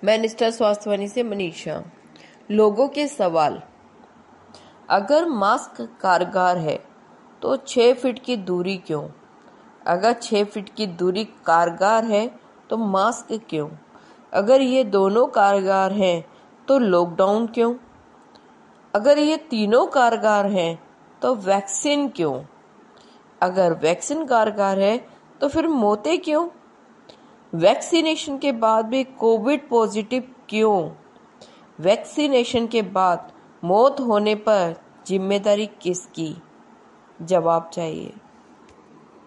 Minister स्वास्थ्यवाणी से मनीषा। लोगों के सवाल। अगर मास्क कारगर है तो 6 फीट की दूरी क्यों? अगर 6 फीट की दूरी कारगर है तो मास्क क्यों? अगर ये दोनों कारगर हैं तो लॉकडाउन क्यों? अगर ये तीनों कारगर हैं तो वैक्सीन क्यों? अगर वैक्सीन कारगर है तो फिर मौतें क्यों? वैक्सीनेशन के बाद भी कोविड पॉजिटिव क्यों? वैक्सीनेशन के बाद मौत होने पर जिम्मेदारी किसकी? जवाब चाहिए।